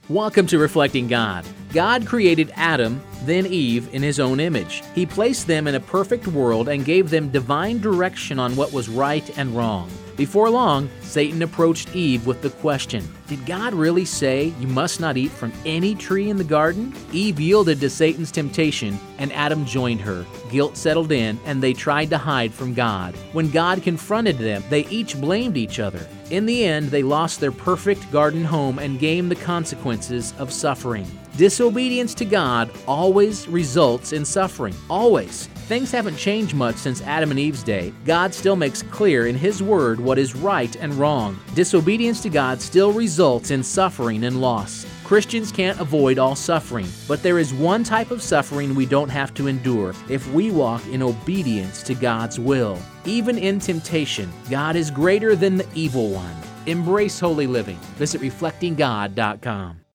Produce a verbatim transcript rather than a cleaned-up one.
Welcome to Reflecting God. God created Adam, then Eve, in His own image. He placed them in a perfect world and gave them divine direction on what was right and wrong. Before long, Satan approached Eve with the question, "Did God really say you must not eat from any tree in the garden?" Eve yielded to Satan's temptation, and Adam joined her. Guilt settled in, and they tried to hide from God. When God confronted them, they each blamed each other. In the end, they lost their perfect garden home and gained the consequences of suffering. Disobedience to God always results in suffering. Always. Things haven't changed much since Adam and Eve's day. God still makes clear in His Word what is right and wrong. Disobedience to God still results in suffering and loss. Christians can't avoid all suffering, but there is one type of suffering we don't have to endure if we walk in obedience to God's will. Even in temptation, God is greater than the evil one. Embrace holy living. Visit reflecting god dot com.